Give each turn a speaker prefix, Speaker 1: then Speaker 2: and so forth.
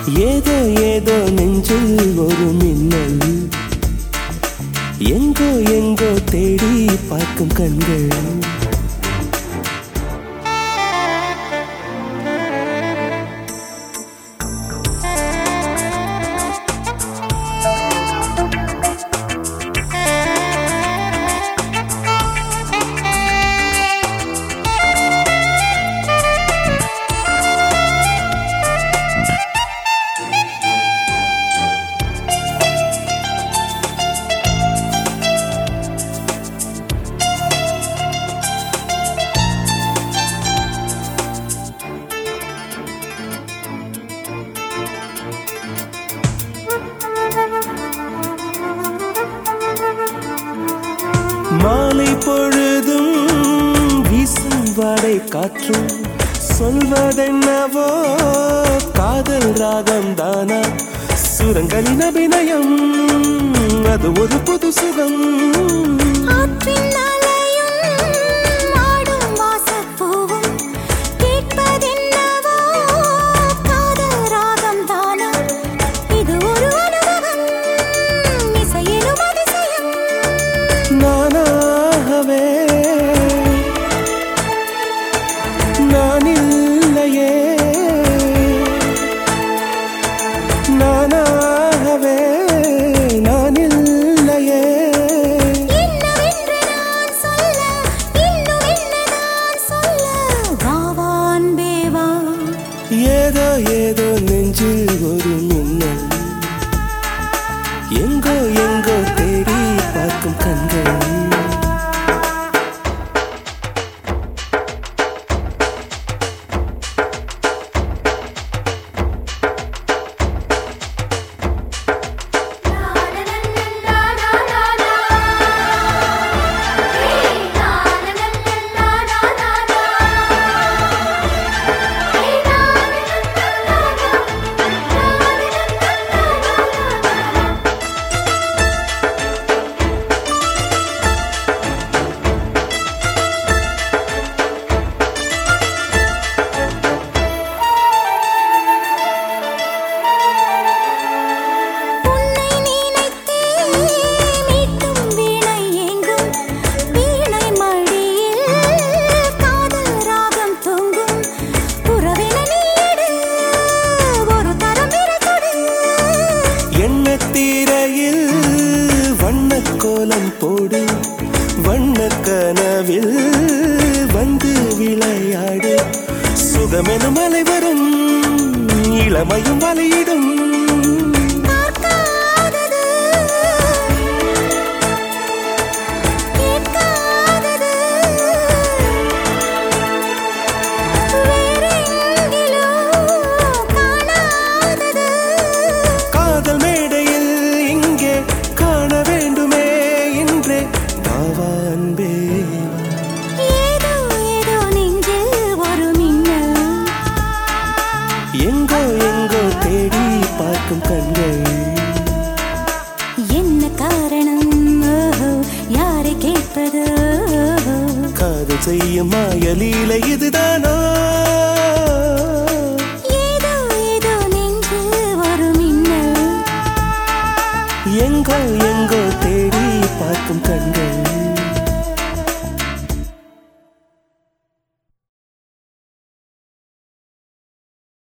Speaker 1: ஏதோ ஏதோ நெஞ்சில் ஒரு மின்னல், எங்கோ எங்கோ தேடி பார்க்கும் கண்கள். மாலை பொழுதும் வீசும் வாடை காற்றும் சொல்வதென்னவோ காதல் ராகம் தானா, சுரங்களின் அபிநயம் அது ஒரு புது சுகம். நானாகவே நான் இல்லையே, நானாகவே நான் இல்லையே.
Speaker 2: என்னவென்று நான் சொல்ல, இன்னும் என்ன நான் சொல்ல, வாவான் பேவா.
Speaker 1: ஏதோ ஏதோ நெஞ்சில் ஒரு மின்னல், எங்கோ எங்கோ தேடி பார்க்கும் கண்கள். எண்ணத்தீரையில் வண்ணக்கோலம் போடு, வண்ணக் கனவில் வந்து விளையாடு, சுகமெனும் அலை வரும், இளமையும் வலையிடும். எங்கோ எங்கோ தேடி பார்க்கும் கண்கள்.
Speaker 2: என்ன காரணம், யாரை கேட்பது?
Speaker 1: காதல் செய்யும் மாயலீலை இதுதானா?